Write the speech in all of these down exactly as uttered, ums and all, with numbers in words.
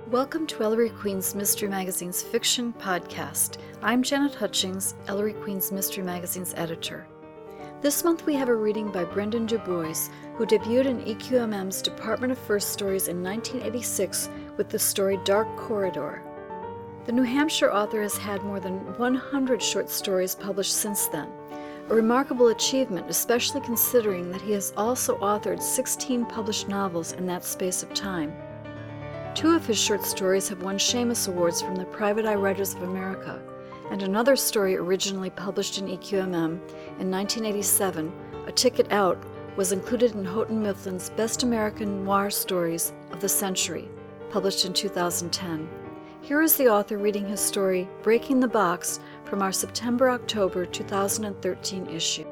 Welcome to Ellery Queen's Mystery Magazine's fiction podcast. I'm Janet Hutchings, Ellery Queen's Mystery Magazine's editor. This month we have a reading by Brendan DuBois, who debuted in E Q M M's Department of First Stories in nineteen eighty-six with the story Dark Corridor. The New Hampshire author has had more than one hundred short stories published since then, a remarkable achievement, especially considering that he has also authored sixteen published novels in that space of time. Two of his short stories have won Shamus Awards from the Private Eye Writers of America, and another story originally published in E Q M M in nineteen eighty-seven, A Ticket Out, was included in Houghton Mifflin's Best American Noir Stories of the Century, published in two thousand ten. Here is the author reading his story, Breaking the Box, from our September-October two thousand thirteen issue.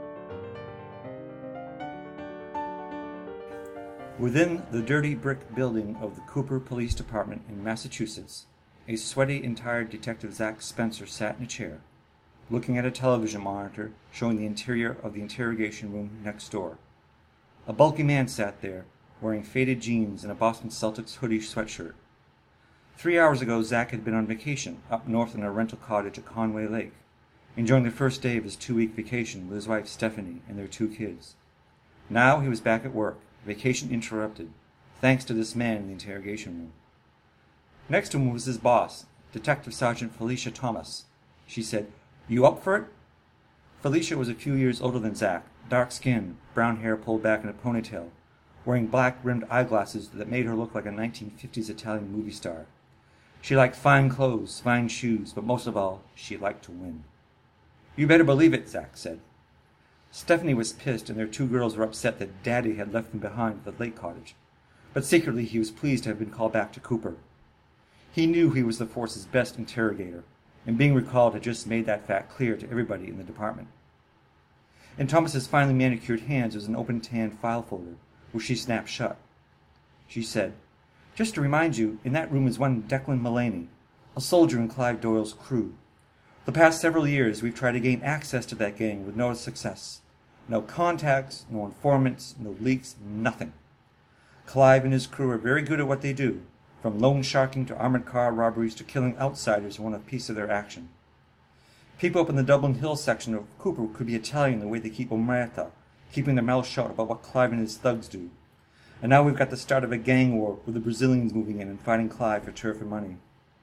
Within the dirty brick building of the Cooper Police Department in Massachusetts, a sweaty and tired Detective Zach Spencer sat in a chair, looking at a television monitor showing the interior of the interrogation room next door. A bulky man sat there, wearing faded jeans and a Boston Celtics hoodie sweatshirt. Three hours ago, Zach had been on vacation up north in a rental cottage at Conway Lake, enjoying the first day of his two-week vacation with his wife Stephanie and their two kids. Now he was back at work, vacation interrupted, thanks to this man in the interrogation room. Next to him was his boss, Detective Sergeant Felicia Thomas. She said, "You up for it?" Felicia was a few years older than Zach, dark skin, brown hair pulled back in a ponytail, wearing black-rimmed eyeglasses that made her look like a nineteen fifties Italian movie star. She liked fine clothes, fine shoes, but most of all, she liked to win. "You better believe it," Zach said. Stephanie was pissed, and their two girls were upset that Daddy had left them behind at the lake cottage. But secretly he was pleased to have been called back to Cooper. He knew he was the force's best interrogator, and being recalled had just made that fact clear to everybody in the department. In Thomas's finely manicured hands was an open tan file folder, which she snapped shut. She said, "Just to remind you, in that room is one Declan Mullaney, a soldier in Clive Doyle's crew. The past several years we've tried to gain access to that gang with no success. No contacts, no informants, no leaks, nothing. Clive and his crew are very good at what they do, from loan sharking to armored car robberies to killing outsiders who want a piece of their action. People up in the Dublin Hill section of Cooper could be Italian the way they keep omerta, keeping their mouths shut about what Clive and his thugs do. And now we've got the start of a gang war with the Brazilians moving in and fighting Clive for turf and money."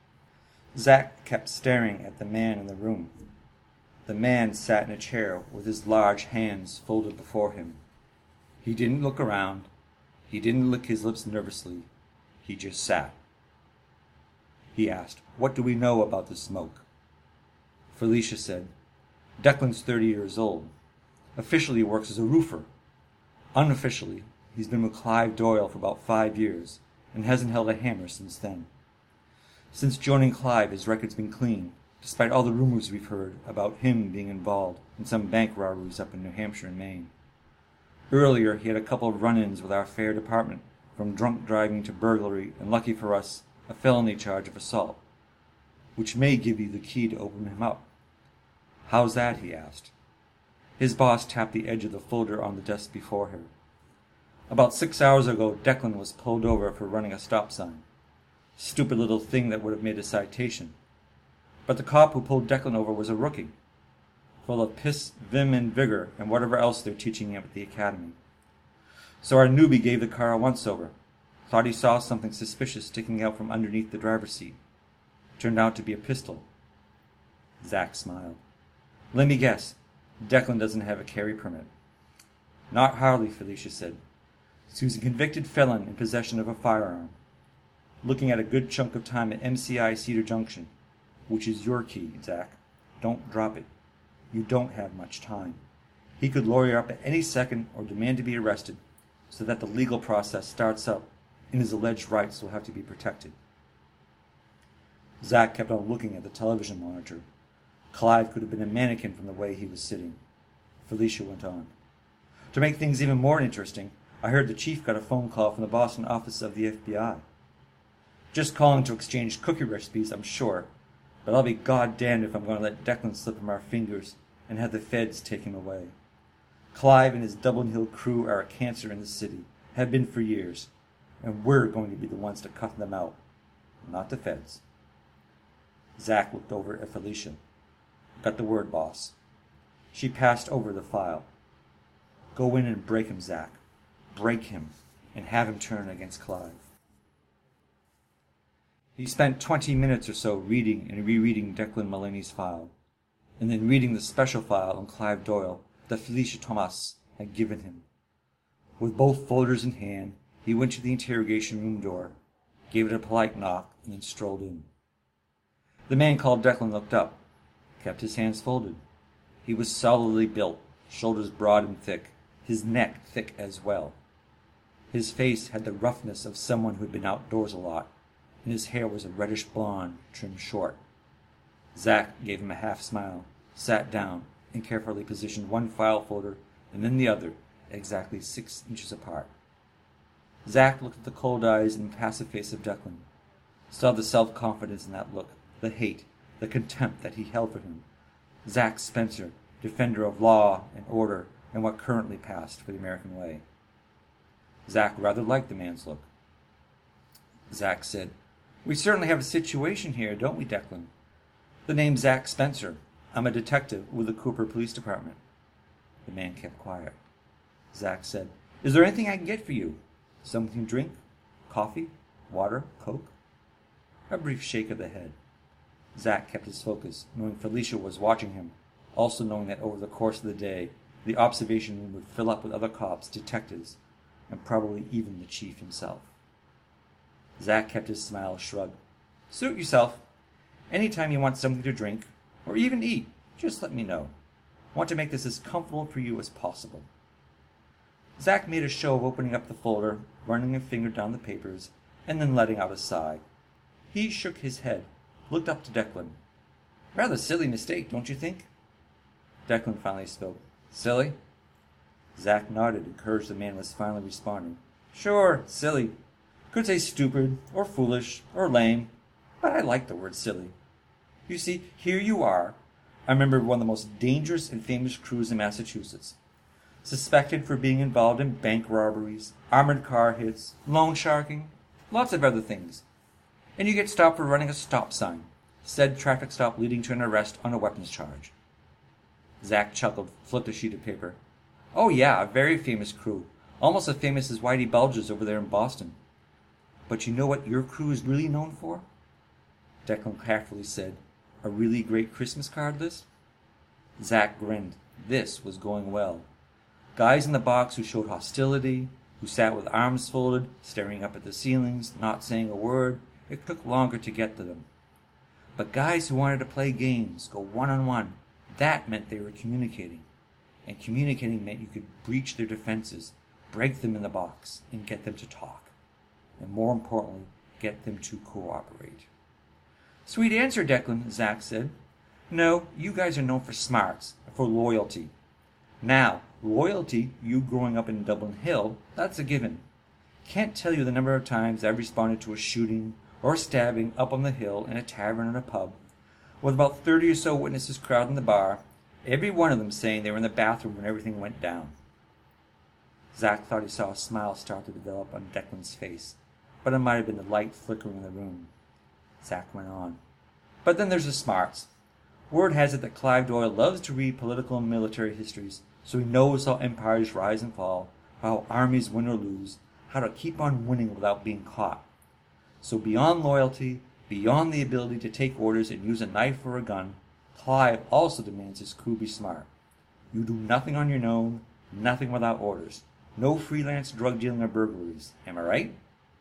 Zach kept staring at the man in the room. The man sat in a chair with his large hands folded before him. He didn't look around. He didn't lick his lips nervously. He just sat. He asked, "What do we know about the smoke?" Felicia said, "Declan's thirty years old. Officially he works as a roofer. Unofficially, he's been with Clive Doyle for about five years and hasn't held a hammer since then. Since joining Clive, his record's been clean, despite all the rumors we've heard about him being involved in some bank robberies up in New Hampshire and Maine. Earlier, he had a couple of run-ins with our fair department, from drunk driving to burglary, and lucky for us, a felony charge of assault, which may give you the key to open him up." "How's that?" he asked. His boss tapped the edge of the folder on the desk before her. "About six hours ago, Declan was pulled over for running a stop sign. Stupid little thing that would have made a citation. But the cop who pulled Declan over was a rookie, full of piss, vim, and vigor, and whatever else they're teaching him at the academy. So our newbie gave the car a once-over. Thought he saw something suspicious sticking out from underneath the driver's seat. Turned out to be a pistol." Zach smiled. "Let me guess. Declan doesn't have a carry permit." "Not hardly," Felicia said. "So he's a convicted felon in possession of a firearm. Looking at a good chunk of time at M C I Cedar Junction, which is your key, Zach. Don't drop it. You don't have much time. He could lawyer up at any second or demand to be arrested, so that the legal process starts up and his alleged rights will have to be protected." Zach kept on looking at the television monitor. Clive could have been a mannequin from the way he was sitting. Felicia went on. "To make things even more interesting, I heard the chief got a phone call from the Boston office of the F B I. Just calling to exchange cookie recipes, I'm sure, but I'll be goddamned if I'm going to let Declan slip from our fingers and have the feds take him away. Clive and his Dublin Hill crew are a cancer in the city, have been for years, and we're going to be the ones to cut them out. not the feds. Zach looked over at Felicia. Got the word, boss. She passed over the file. Go in and break him, Zach. Break him, and have him turn against Clive. He spent twenty minutes or so reading and rereading Declan Mullaney's file, and then reading the special file on Clive Doyle that Felicia Thomas had given him. With both folders in hand, he went to the interrogation room door, gave it a polite knock, and then strolled in. The man called Declan looked up, kept his hands folded. He was solidly built, shoulders broad and thick, his neck thick as well. His face had the roughness of someone who had been outdoors a lot, and his hair was a reddish blonde, trimmed short. Zach gave him a half smile, sat down, and carefully positioned one file folder and then the other, exactly six inches apart. Zach looked at the cold eyes and impassive face of Declan, saw the self-confidence in that look, the hate, the contempt that he held for him. Zach Spencer, defender of law and order and what currently passed for the American way. Zach rather liked the man's look. Zach said, "We certainly have a situation here, don't we, Declan? The name's Zach Spencer. I'm a detective with the Cooper Police Department." The man kept quiet. Zach said, "Is there anything I can get for you? Something to drink? Coffee? Water? Coke?" A brief shake of the head. Zach kept his focus, knowing Felicia was watching him, also knowing that over the course of the day, the observation room would fill up with other cops, detectives, and probably even the chief himself. Zach kept his smile shrugged. "Suit yourself. Anytime you want something to drink, or even eat, just let me know. I want to make this as comfortable for you as possible." Zach made a show of opening up the folder, running a finger down the papers, and then letting out a sigh. He shook his head, looked up to Declan. "Rather silly mistake, don't you think?" Declan finally spoke. "Silly?" Zach nodded, encouraged the man was finally responding. "Sure, silly. Could say stupid, or foolish, or lame, but I like the word silly. You see, here you are, a member of one of the most dangerous and famous crews in Massachusetts, suspected for being involved in bank robberies, armored car hits, loan sharking, lots of other things. And you get stopped for running a stop sign, said traffic stop leading to an arrest on a weapons charge." Zach chuckled, flipped a sheet of paper. "Oh yeah, a very famous crew, almost as famous as Whitey Bulges over there in Boston. But you know what your crew is really known for?" Declan carefully said, "A really great Christmas card list?" Zach grinned. This was going well. Guys in the box who showed hostility, who sat with arms folded, staring up at the ceilings, not saying a word. It took longer to get to them. But guys who wanted to play games, go one-on-one, that meant they were communicating. And communicating meant you could breach their defenses, break them in the box, and get them to talk. And more importantly, get them to cooperate. "Sweet answer, Declan," Zach said. "No, you guys are known for smarts, for loyalty. Now, loyalty, you growing up in Dublin Hill, that's a given. Can't tell you the number of times I've responded to a shooting or stabbing up on the hill in a tavern or a pub, with about thirty or so witnesses crowding the bar, every one of them saying they were in the bathroom when everything went down." Zach thought he saw a smile start to develop on Declan's face, but it might have been the light flickering in the room. Zach went on. "But then there's the smarts. Word has it that Clive Doyle loves to read political and military histories, so he knows how empires rise and fall, how armies win or lose, how to keep on winning without being caught. So beyond loyalty, beyond the ability to take orders and use a knife or a gun, Clive also demands his crew be smart. You do nothing on your own, nothing without orders. No freelance drug dealing or burglaries. Am I right?"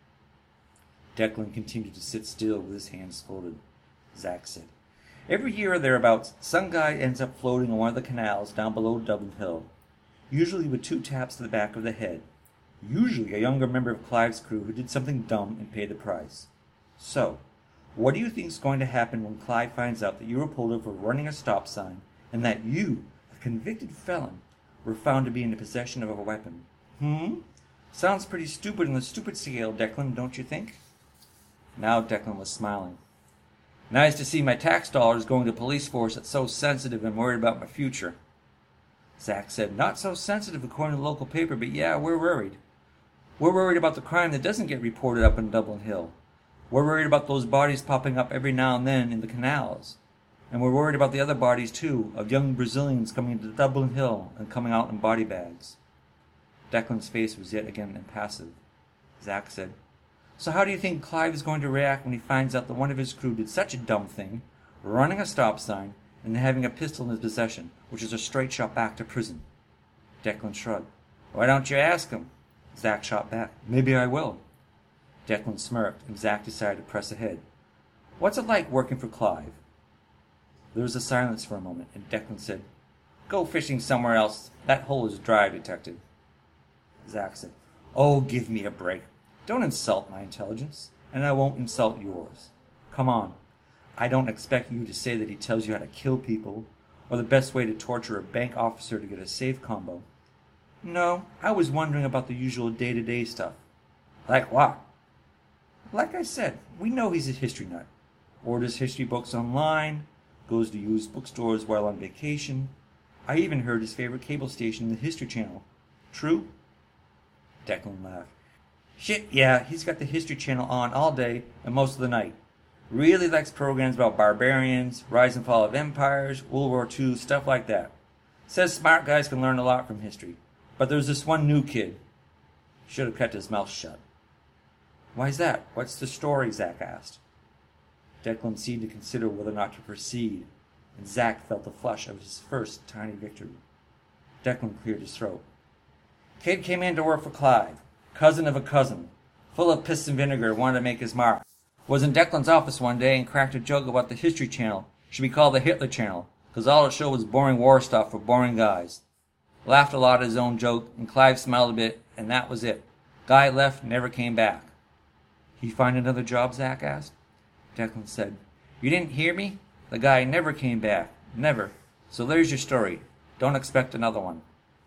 Declan continued to sit still with his hands folded. Zach said, "Every year or thereabouts, some guy ends up floating on one of the canals down below Dublin Hill, usually with two taps to the back of the head. Usually a younger member of Clive's crew who did something dumb and paid the price. So, what do you think is going to happen when Clive finds out that you were pulled over for running a stop sign and that you, a convicted felon, were found to be in the possession of a weapon? Hmm? Sounds pretty stupid on the stupid scale, Declan, don't you think?" Now Declan was smiling. "Nice to see my tax dollars going to a police force that's so sensitive and worried about my future." Zach said, "Not so sensitive according to the local paper, but yeah, we're worried. We're worried about the crime that doesn't get reported up in Dublin Hill. We're worried about those bodies popping up every now and then in the canals. And we're worried about the other bodies, too, of young Brazilians coming into Dublin Hill and coming out in body bags. Declan's face was yet again impassive. Zack said, "So how do you think Clive is going to react when he finds out that one of his crew did such a dumb thing, running a stop sign, and having a pistol in his possession, which is a straight shot back to prison?" Declan shrugged. "Why don't you ask him?" Zack shot back. "Maybe I will." Declan smirked, and Zack decided to press ahead. "What's it like working for Clive?" There was a silence for a moment, and Declan said, "Go fishing somewhere else. That hole is dry, Detective." Zack said, "Oh, give me a break. Don't insult my intelligence, and I won't insult yours. Come on. I don't expect you to say that he tells you how to kill people, or the best way to torture a bank officer to get a safe combo. No, I was wondering about the usual day-to-day stuff." "Like what?" "Like I said, we know he's a history nut. Orders history books online, goes to used bookstores while on vacation. I even heard his favorite cable station, the History Channel. True?" Declan laughed. "Shit, yeah, he's got the History Channel on all day and most of the night. Really likes programs about barbarians, rise and fall of empires, World War Two, stuff like that. Says smart guys can learn a lot from history. But there's this one new kid. Should have kept his mouth shut." "Why's that? What's the story?" Zack asked. Declan seemed to consider whether or not to proceed, and Zack felt the flush of his first tiny victory. Declan cleared his throat. "Kid came in to work for Clive, cousin of a cousin, full of piss and vinegar, wanted to make his mark. Was in Declan's office one day and cracked a joke about the History Channel. Should be called the Hitler Channel, because all it showed was boring war stuff for boring guys. Laughed a lot at his own joke, and Clive smiled a bit, and that was it. Guy left, never came back." "He find another job?" Zack asked. Declan said, "You didn't hear me? The guy never came back. Never. So there's your story. Don't expect another one."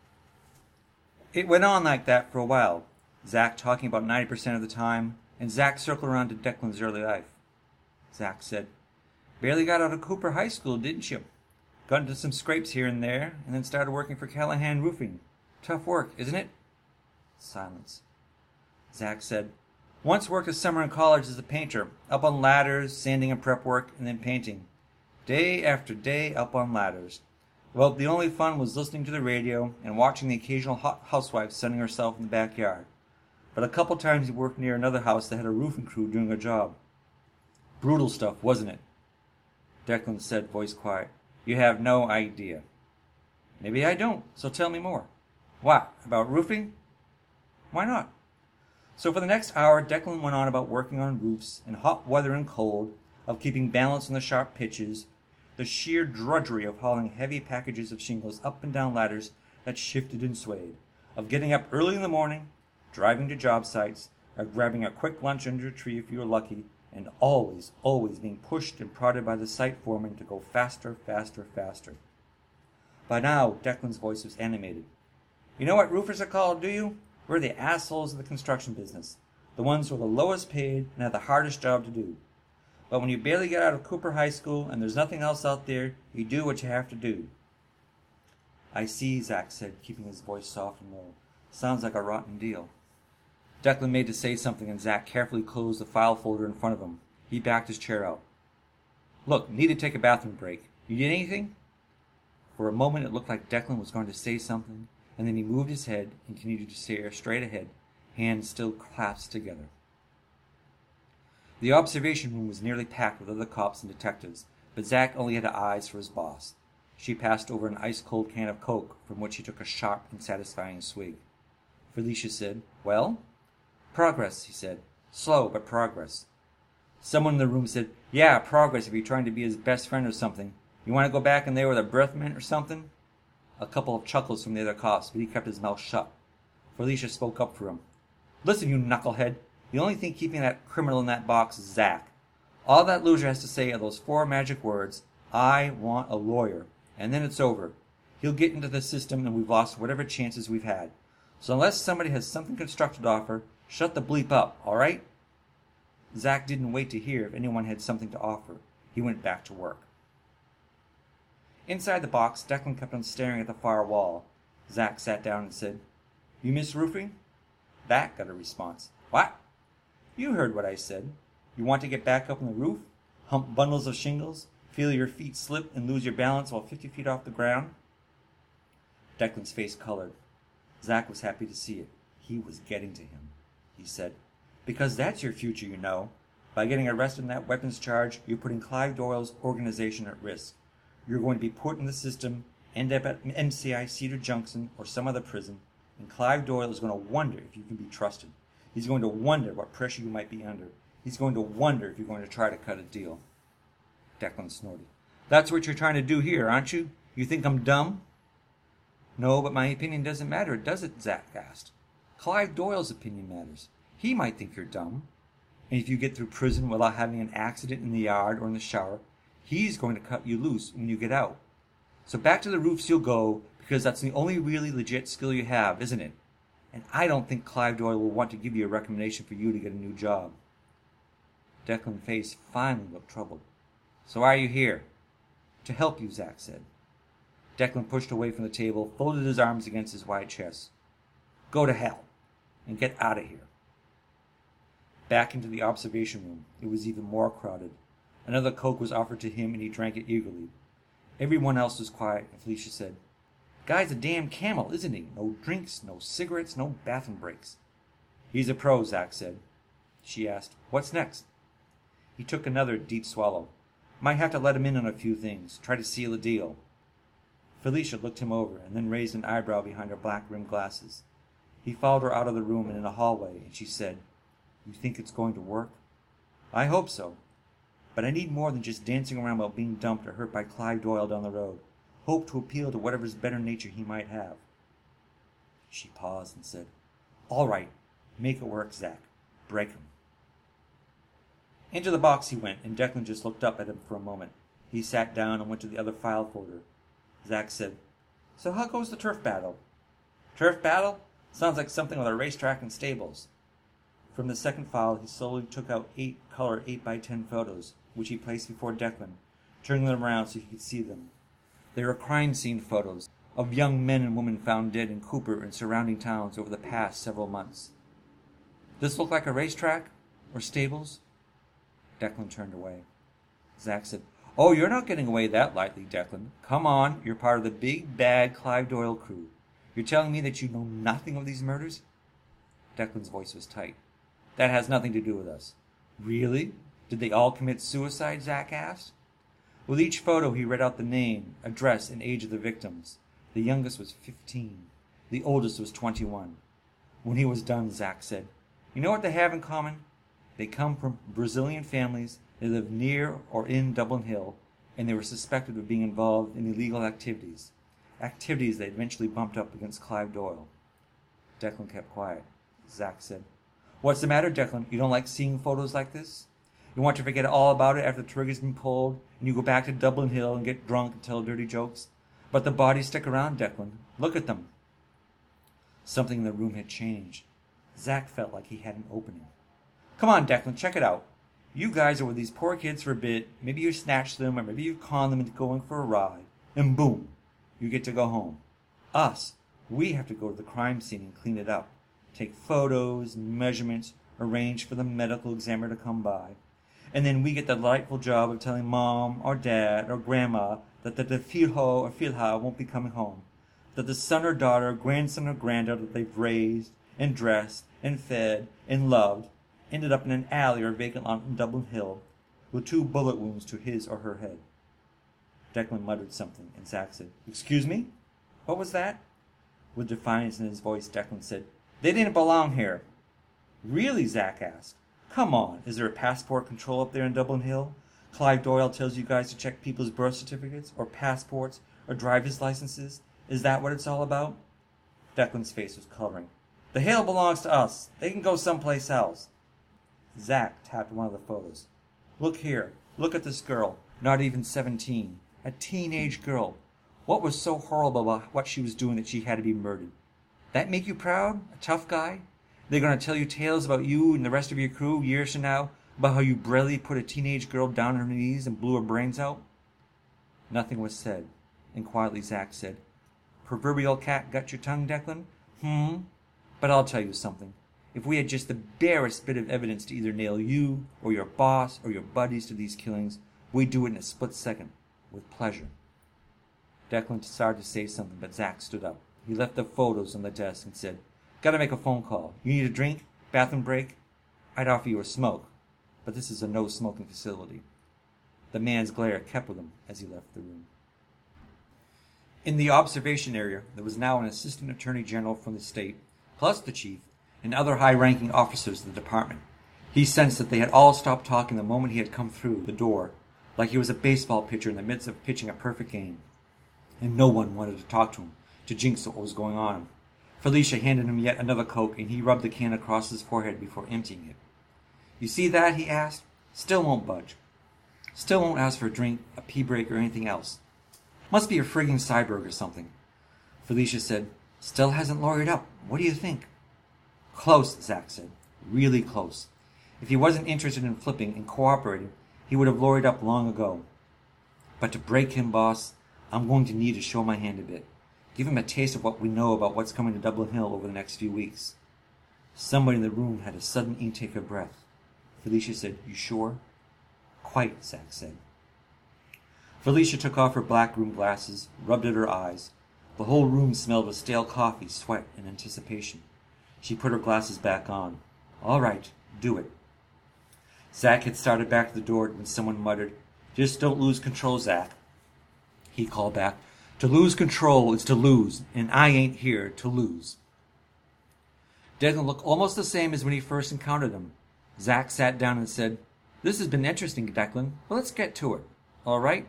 It went on like that for a while, Zack talking about ninety percent of the time, and Zack circled around to Declan's early life. Zack said, "Barely got out of Cooper High School, didn't you? Got into some scrapes here and there, and then started working for Callahan Roofing. Tough work, isn't it?" Silence. Zack said, "Once worked a summer in college as a painter, up on ladders, sanding and prep work, and then painting. Day after day up on ladders. Well, the only fun was listening to the radio and watching the occasional hot housewife sunning herself in the backyard. But a couple times he worked near another house that had a roofing crew doing a job. Brutal stuff, wasn't it?" Declan said, voice quiet, "You have no idea." "Maybe I don't, so tell me more." "What, about roofing?" "Why not?" So for the next hour, Declan went on about working on roofs, in hot weather and cold, of keeping balance on the sharp pitches, the sheer drudgery of hauling heavy packages of shingles up and down ladders that shifted and swayed, of getting up early in the morning, driving to job sites, or grabbing a quick lunch under a tree if you were lucky, and always, always being pushed and prodded by the site foreman to go faster, faster, faster. By now, Declan's voice was animated. "You know what roofers are called, do you? We're the assholes of the construction business, the ones who are the lowest paid and have the hardest job to do. But when you barely get out of Cooper High School and there's nothing else out there, you do what you have to do." "I see," Zack said, keeping his voice soft and low. "Sounds like a rotten deal." Declan made to say something, and Zack carefully closed the file folder in front of him. He backed his chair out. "Look, need to take a bathroom break. You need anything?" For a moment it looked like Declan was going to say something, and then he moved his head and continued to stare straight ahead, hands still clasped together. The observation room was nearly packed with other cops and detectives, but Zack only had eyes for his boss. She passed over an ice-cold can of Coke, from which he took a sharp and satisfying swig. Felicia said, "Well?" "Progress," he said. "Slow, but progress." Someone in the room said, "Yeah, progress if you're trying to be his best friend or something. You want to go back in there with a breath mint or something?" A couple of chuckles from the other cops, but he kept his mouth shut. Felicia spoke up for him. "Listen, you knucklehead. The only thing keeping that criminal in that box is Zack. All that loser has to say are those four magic words, 'I want a lawyer,' and then it's over. He'll get into the system and we've lost whatever chances we've had. So unless somebody has something constructive to offer, shut the bleep up, all right?" Zack didn't wait to hear if anyone had something to offer. He went back to work. Inside the box, Declan kept on staring at the far wall. Zack sat down and said, "You miss roofing?" That got a response. "What?" "You heard what I said. You want to get back up on the roof, hump bundles of shingles, feel your feet slip and lose your balance while fifty feet off the ground? Declan's face colored. Zack was happy to see it. He was getting to him, he said. Because that's your future, you know. By getting arrested in that weapons charge, you're putting Clive Doyle's organization at risk. You're going to be put in the system, end up at M C I Cedar Junction or some other prison, and Clive Doyle is going to wonder if you can be trusted. He's going to wonder what pressure you might be under. He's going to wonder if you're going to try to cut a deal. Declan snorted. That's what you're trying to do here, aren't you? You think I'm dumb? No, but my opinion doesn't matter, does it? Zack asked. Clive Doyle's opinion matters. He might think you're dumb. And if you get through prison without having an accident in the yard or in the shower, he's going to cut you loose when you get out. So back to the roofs you'll go, because that's the only really legit skill you have, isn't it? And I don't think Clive Doyle will want to give you a recommendation for you to get a new job. Declan's face finally looked troubled. So why are you here? To help you, Zack said. Declan pushed away from the table, folded his arms against his wide chest. Go to hell, and get out of here. Back into the observation room. It was even more crowded. Another Coke was offered to him, and he drank it eagerly. Everyone else was quiet, and Felicia said, Guy's a damn camel, isn't he? No drinks, no cigarettes, no bathroom breaks. He's a pro, Zack said. She asked, What's next? He took another deep swallow. Might have to let him in on a few things, try to seal a deal. Felicia looked him over, and then raised an eyebrow behind her black-rimmed glasses. He followed her out of the room and in a hallway, and she said, You think it's going to work? I hope so. But I need more than just dancing around while being dumped or hurt by Clive Doyle down the road. Hope to appeal to whatever's better nature he might have. She paused and said, All right, make it work, Zack. Break him. Into the box he went, and Declan just looked up at him for a moment. He sat down and went to the other file folder. Zack said, So how goes the turf battle? Turf battle? Sounds like something with a racetrack and stables. From the second file, he slowly took out eight color eight by ten photos, which he placed before Declan, turning them around so he could see them. They were crime scene photos of young men and women found dead in Cooper and surrounding towns over the past several months. This look like a racetrack? Or stables? Declan turned away. Zack said, Oh, you're not getting away that lightly, Declan. Come on, you're part of the big, bad Clive Doyle crew. You're telling me that you know nothing of these murders? Declan's voice was tight. That has nothing to do with us. Really? Did they all commit suicide? Zack asked. With each photo, he read out the name, address, and age of the victims. The youngest was fifteen. The oldest was twenty-one. When he was done, Zack said, You know what they have in common? They come from Brazilian families, they live near or in Dublin Hill, and they were suspected of being involved in illegal activities. Activities that eventually bumped up against Clive Doyle. Declan kept quiet. Zack said, What's the matter, Declan? You don't like seeing photos like this? You want to forget all about it after the trigger's been pulled, and you go back to Dublin Hill and get drunk and tell dirty jokes? But the bodies stick around, Declan. Look at them. Something in the room had changed. Zack felt like he had an opening. Come on, Declan, check it out. You guys are with these poor kids for a bit. Maybe you snatch them, or maybe you con them into going for a ride. And boom, you get to go home. Us, we have to go to the crime scene and clean it up. Take photos, measurements, arrange for the medical examiner to come by. And then we get the delightful job of telling Mom or Dad or Grandma that the, the Filho or Filha won't be coming home. That the son or daughter, grandson or granddaughter that they've raised and dressed and fed and loved ended up in an alley or vacant lot in Dublin Hill with two bullet wounds to his or her head. Declan muttered something, and Zack said, Excuse me? What was that? With defiance in his voice, Declan said, They didn't belong here. Really? Zack asked. Come on, is there a passport control up there in Dublin Hill? Clive Doyle tells you guys to check people's birth certificates, or passports, or driver's licenses? Is that what it's all about? Declan's face was coloring. The hill belongs to us. They can go someplace else. Zack tapped one of the photos. Look here. Look at this girl. Not even seventeen. A teenage girl. What was so horrible about what she was doing that she had to be murdered? That make you proud? A tough guy? They're going to tell you tales about you and the rest of your crew years from now, about how you bravely put a teenage girl down on her knees and blew her brains out? Nothing was said, and quietly Zack said, Proverbial cat got your tongue, Declan? Hmm? But I'll tell you something. If we had just the barest bit of evidence to either nail you or your boss or your buddies to these killings, we'd do it in a split second, with pleasure. Declan started to say something, but Zach stood up. He left the photos on the desk and said, "Gotta make a phone call. You need a drink? Bathroom break? I'd offer you a smoke, but this is a no-smoking facility." The man's glare kept with him as he left the room. In the observation area, there was now an assistant attorney general from the state, plus the chief, and other high-ranking officers of the department. He sensed that they had all stopped talking the moment he had come through the door, like he was a baseball pitcher in the midst of pitching a perfect game. And no one wanted to talk to him, to jinx what was going on. Felicia handed him yet another Coke, and he rubbed the can across his forehead before emptying it. "You see that?" he asked. "Still won't budge. Still won't ask for a drink, a pee break, or anything else. Must be a frigging cyborg or something." Felicia said, "Still hasn't lawyered up. What do you think?" "Close," Zach said. "Really close. If he wasn't interested in flipping and cooperating, he would have lawyered up long ago. But to break him, boss, I'm going to need to show my hand a bit. Give him a taste of what we know about what's coming to Dublin Hill over the next few weeks." Somebody in the room had a sudden intake of breath. Felicia said, "You sure?" "Quite," Zach said. Felicia took off her black room glasses, rubbed at her eyes. The whole room smelled of stale coffee, sweat, and anticipation. She put her glasses back on. "All right, do it." Zach had started back to the door when someone muttered, "Just don't lose control, Zach." He called back, "To lose control is to lose, and I ain't here to lose." Declan looked almost the same as when he first encountered him. Zach sat down and said, "This has been interesting, Declan. Well, let's get to it. All right?"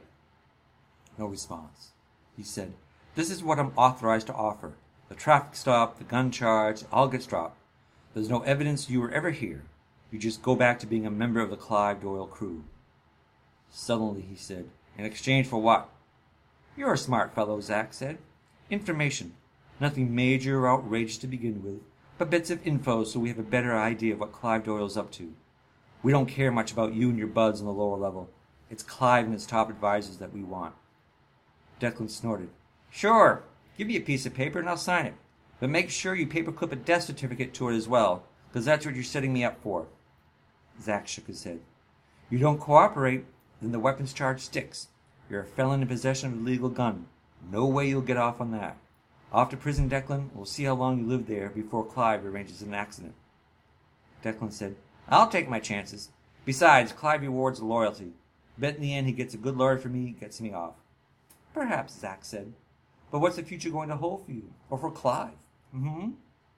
No response. He said, "This is what I'm authorized to offer. The traffic stop, the gun charge, all gets dropped. There's no evidence you were ever here. You just go back to being a member of the Clive Doyle crew." Suddenly he said, "In exchange for what?" "You're a smart fellow," Zach said. "Information. Nothing major or outrageous to begin with, but bits of info so we have a better idea of what Clive Doyle's up to. We don't care much about you and your buds on the lower level. It's Clive and his top advisors that we want." Declan snorted. "Sure. Give me a piece of paper and I'll sign it. But make sure you paperclip a death certificate to it as well, because that's what you're setting me up for." Zach shook his head. "You don't cooperate, then the weapons charge sticks. You're a felon in possession of a legal gun. No way you'll get off on that. Off to prison, Declan. We'll see how long you live there before Clive arranges an accident." Declan said, "I'll take my chances. Besides, Clive rewards loyalty. Bet in the end he gets a good lawyer for me, gets me off." "Perhaps," Zach said. "But what's the future going to hold for you? Or for Clive?" Mm-hmm.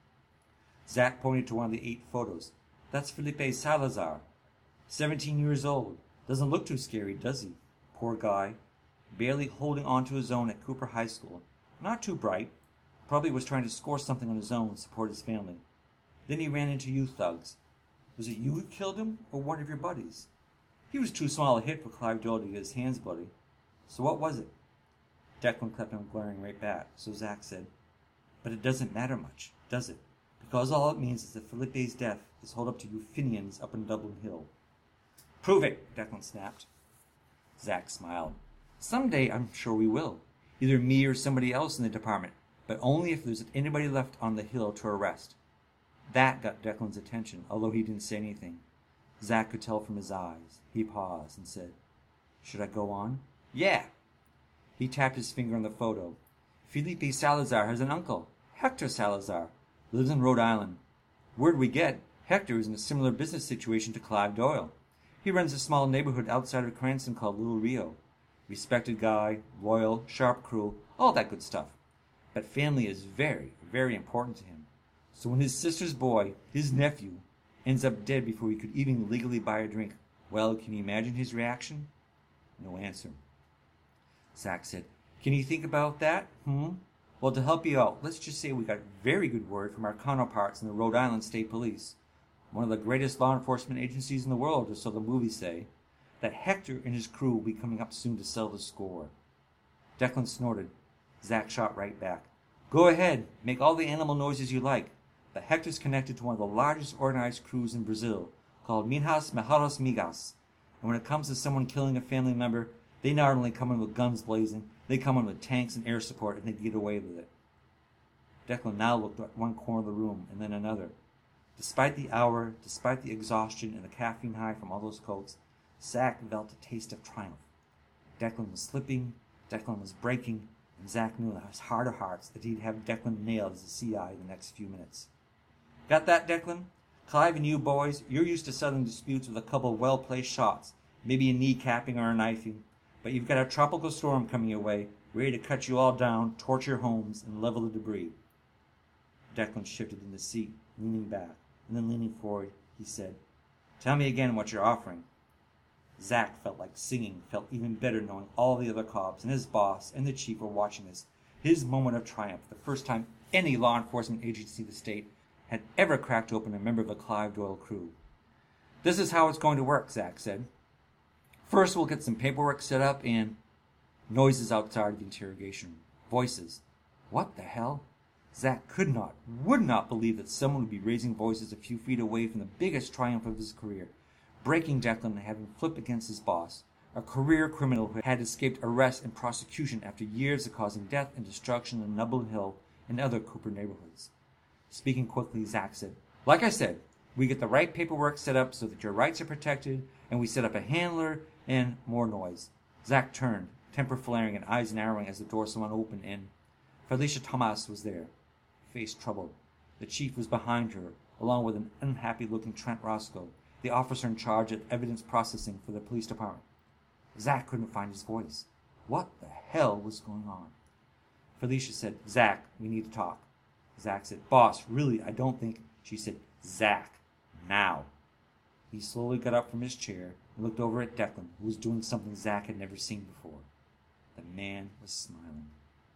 Zach pointed to one of the eight photos. "That's Felipe Salazar. Seventeen years old. Doesn't look too scary, does he? Poor guy. Barely holding on to his own at Cooper High School. Not too bright. Probably was trying to score something on his own and support his family. Then he ran into you thugs. Was it you who killed him, or one of your buddies? He was too small a hit for Clive Doyle to get his hands bloody. So what was it?" Declan kept him glaring right back, so Zach said, "But it doesn't matter much, does it? Because all it means is that Felipe's death is held up to you Finians up in Dublin Hill." "Prove it," Declan snapped. Zach smiled. "Someday I'm sure we will. Either me or somebody else in the department, but only if there's anybody left on the hill to arrest." That got Declan's attention, although he didn't say anything. Zach could tell from his eyes. He paused and said, "Should I go on?" "Yeah." He tapped his finger on the photo. "Felipe Salazar has an uncle, Hector Salazar. Lives in Rhode Island. Word we get, Hector is in a similar business situation to Clive Doyle. He runs a small neighborhood outside of Cranston called Little Rio. Respected guy, loyal, sharp crew, all that good stuff. But family is very, very important to him. So when his sister's boy, his nephew, ends up dead before he could even legally buy a drink, well, can you imagine his reaction?" No answer. Zach said, "Can you think about that? Hmm? Well, to help you out, let's just say we got very good word from our counterparts in the Rhode Island State Police, one of the greatest law enforcement agencies in the world, or so the movies say, that Hector and his crew will be coming up soon to sell the score." Declan snorted. Zach shot right back. "Go ahead, make all the animal noises you like, but Hector's connected to one of the largest organized crews in Brazil, called Minhas Mejadas Migas, and when it comes to someone killing a family member, they not only come in with guns blazing, they come in with tanks and air support, and they get away with it." Declan now looked at one corner of the room and then another. Despite the hour, despite the exhaustion and the caffeine high from all those Cokes, Zach felt a taste of triumph. Declan was slipping, Declan was breaking, and Zach knew in his heart of hearts that he'd have Declan nailed as a C I in the next few minutes. Got that, Declan? Clive and you boys, you're used to settling disputes with a couple of well-placed shots, maybe a knee-capping or a knifing, but you've got a tropical storm coming your way, ready to cut you all down, torch your homes, and level the debris. Declan shifted in his seat, leaning back, and then leaning forward, he said, "Tell me again what you're offering." Zach felt like singing, felt even better knowing all the other cops and his boss and the chief were watching this. His moment of triumph, the first time any law enforcement agency of the state had ever cracked open a member of the Clive Doyle crew. "This is how it's going to work," Zach said. "First, we'll get some paperwork set up and—" Noises outside the interrogation room. Voices. What the hell? Zach could not, would not believe that someone would be raising voices a few feet away from the biggest triumph of his career, breaking Declan and having flipped against his boss, a career criminal who had escaped arrest and prosecution after years of causing death and destruction in Nublin Hill and other Cooper neighborhoods. Speaking quickly, Zach said, "Like I said, we get the right paperwork set up so that your rights are protected, and we set up a handler and more noise." Zach turned, temper flaring and eyes narrowing as the door swung open, and Felicia Thomas was there, face troubled. The chief was behind her, along with an unhappy-looking Trent Roscoe, the officer in charge of evidence processing for the police department. Zach couldn't find his voice. What the hell was going on? Felicia said, "Zach, we need to talk." Zach said, "Boss, really, I don't think..." She said, "Zach, now." He slowly got up from his chair and looked over at Declan, who was doing something Zach had never seen before. The man was smiling.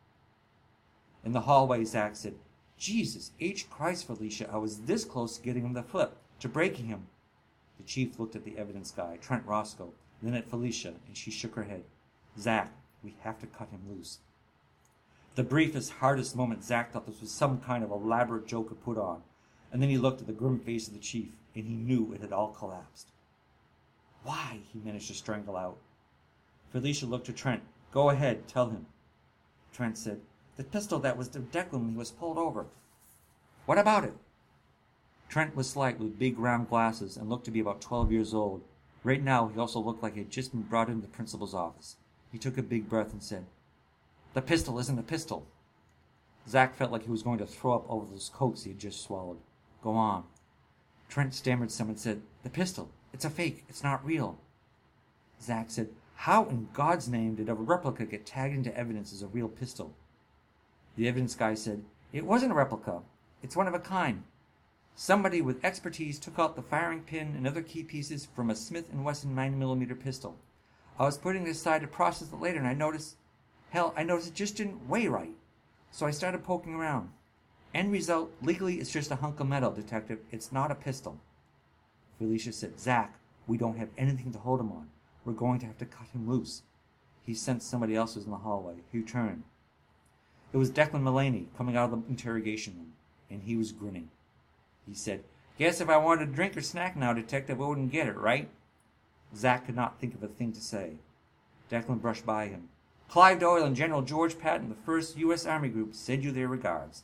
In the hallway, Zach said, "Jesus H. Christ, Felicia, I was this close to getting him the flip, to breaking him." The chief looked at the evidence guy, Trent Roscoe, then at Felicia, and she shook her head. "Zach, we have to cut him loose." The briefest, hardest moment, Zach thought this was some kind of elaborate joke to put on, and then he looked at the grim face of the chief, and he knew it had all collapsed. "Why?" he managed to strangle out. Felicia looked to Trent. "Go ahead, tell him." Trent said, "The pistol that was to Declan when he was pulled over." "What about it?" Trent was slight with big round glasses and looked to be about twelve years old. Right now he also looked like he had just been brought into the principal's office. He took a big breath and said, "The pistol isn't a pistol." Zach felt like he was going to throw up over those Cokes he had just swallowed. "Go on." Trent stammered some and said, "The pistol, it's a fake, it's not real." Zach said, "How in God's name did a replica get tagged into evidence as a real pistol?" The evidence guy said, "It wasn't a replica. It's one of a kind. Somebody with expertise took out the firing pin and other key pieces from a Smith and Wesson nine millimeter pistol. I was putting it aside to process it later, and I noticed, hell, I noticed it just didn't weigh right. So I started poking around. End result, legally it's just a hunk of metal, detective. It's not a pistol." Felicia said, "Zach, we don't have anything to hold him on. We're going to have to cut him loose." He sensed somebody else was in the hallway. He turned. It was Declan Mullaney coming out of the interrogation room, and he was grinning. He said, "Guess if I wanted a drink or snack now, detective, I wouldn't get it, right?" Zach could not think of a thing to say. Declan brushed by him. "Clive Doyle and General George Patton, the first U S Army Group, send you their regards."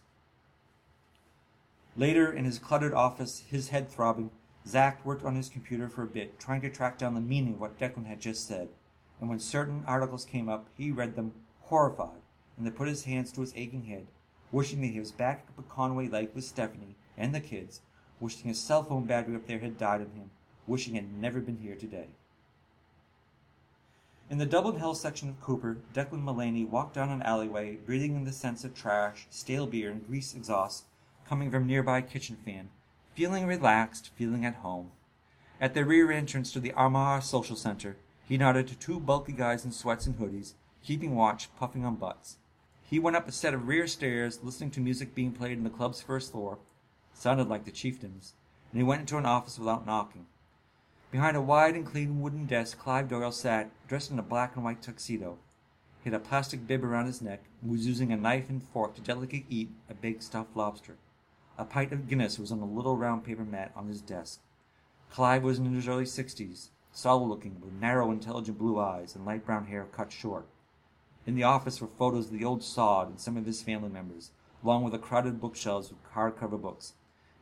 Later, in his cluttered office, his head throbbing, Zach worked on his computer for a bit, trying to track down the meaning of what Declan had just said. And when certain articles came up, he read them, horrified, and then put his hands to his aching head, wishing that he was back at Conway Lake with Stephanie and the kids, wishing his cell phone battery up there had died on him, wishing he had never been here today. In the Dublin Hill section of Cooper, Declan Mullaney walked down an alleyway, breathing in the scents of trash, stale beer, and grease exhaust coming from a nearby kitchen fan, feeling relaxed, feeling at home. At the rear entrance to the Armagh Social Center, he nodded to two bulky guys in sweats and hoodies, keeping watch, puffing on butts. He went up a set of rear stairs, listening to music being played in the club's first floor. Sounded like the chieftains. And he went into an office without knocking. Behind a wide and clean wooden desk, Clive Doyle sat, dressed in a black and white tuxedo. He had a plastic bib around his neck and was using a knife and fork to delicately eat a big stuffed lobster. A pint of Guinness was on a little round paper mat on his desk. Clive was in his early sixties, solid-looking, with narrow, intelligent blue eyes and light brown hair cut short. In the office were photos of the old sod and some of his family members, along with a crowded bookshelves with hardcover books.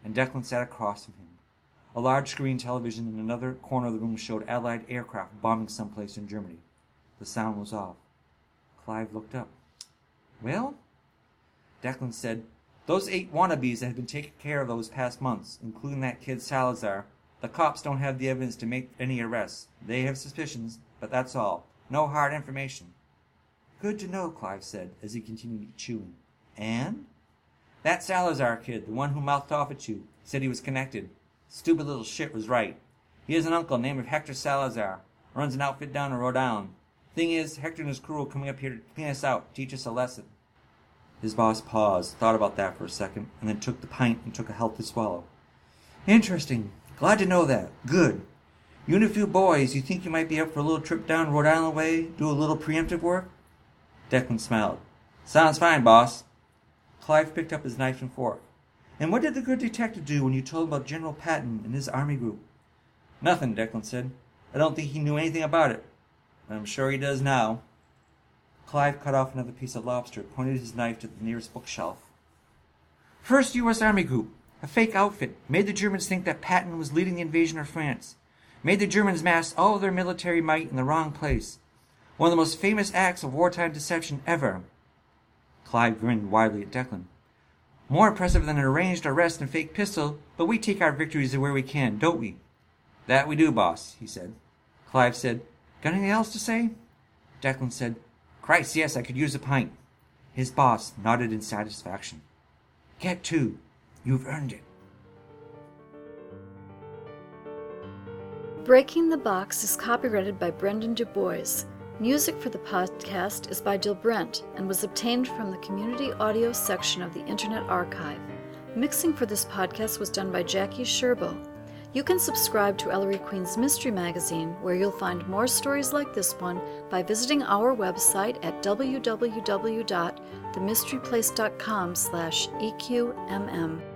and Declan sat across from him. A large screen television in another corner of the room showed Allied aircraft bombing someplace in Germany. The sound was off. Clive looked up. "Well?" Declan said, "Those eight wannabes that have been taking care of those past months, including that kid Salazar, the cops don't have the evidence to make any arrests. They have suspicions, but that's all. No hard information." "Good to know," Clive said, as he continued chewing. "And?" "That Salazar kid, the one who mouthed off at you, said he was connected. Stupid little shit was right. He has an uncle named Hector Salazar, runs an outfit down in Rhode Island. Thing is, Hector and his crew are coming up here to clean us out, teach us a lesson." His boss paused, thought about that for a second, and then took the pint and took a healthy swallow. "Interesting. Glad to know that. Good. You and a few boys, you think you might be up for a little trip down Rhode Island way, do a little preemptive work?" Declan smiled. "Sounds fine, boss." Clive picked up his knife and fork. "And what did the good detective do when you told him about General Patton and his army group?" "Nothing," Declan said. "I don't think he knew anything about it. I'm sure he does now." Clive cut off another piece of lobster, pointed his knife to the nearest bookshelf. "First U S Army Group, a fake outfit, made the Germans think that Patton was leading the invasion of France. Made the Germans mass all of their military might in the wrong place. One of the most famous acts of wartime deception ever." Clive grinned widely at Declan. "More impressive than an arranged arrest and fake pistol, but we take our victories where we can, don't we?" "That we do, boss," he said. Clive said, "Got anything else to say?" Declan said, "Christ, yes, I could use a pint." His boss nodded in satisfaction. "Get two. You've earned it." Breaking the Box is copyrighted by Brendan Du Bois. Music for the podcast is by Dill Brent and was obtained from the community audio section of the Internet Archive. Mixing for this podcast was done by Jackie Sherbo. You can subscribe to Ellery Queen's Mystery Magazine, where you'll find more stories like this one by visiting our website at w w w dot the mystery place dot com slash E Q M M.